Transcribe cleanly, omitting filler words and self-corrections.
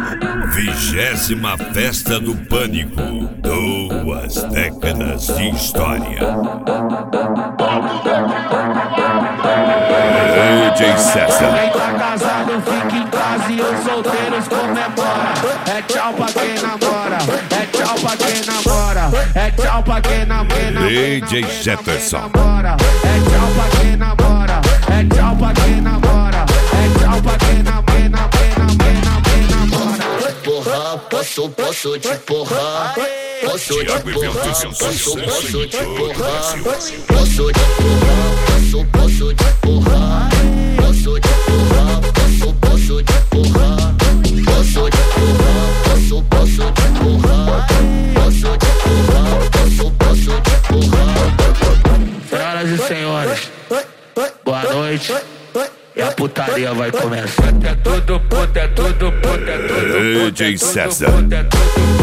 20ª Festa do Pânico. 2 décadas de história. DJ César. Quem tá casado fica em casa e os solteiros comemora. É tchau pra quem namora, é tchau pra quem namora, é tchau pra quem namora. DJ Jefferson. É tchau pra quem namora, é tchau pra quem namora, é tchau pra quem namora. Porra, posso te porrar. Posso te porrar, posso te porrar. Posso te porrar, posso te porrar. Posso te porrar, posso te porrar. Posso te porrar, posso te porrar. Posso te porrar, posso te porrar. Senhoras e senhores, boa noite. E a putaria vai começar. É tudo puta, é tudo puta, é tudo puta. DJ César. É tudo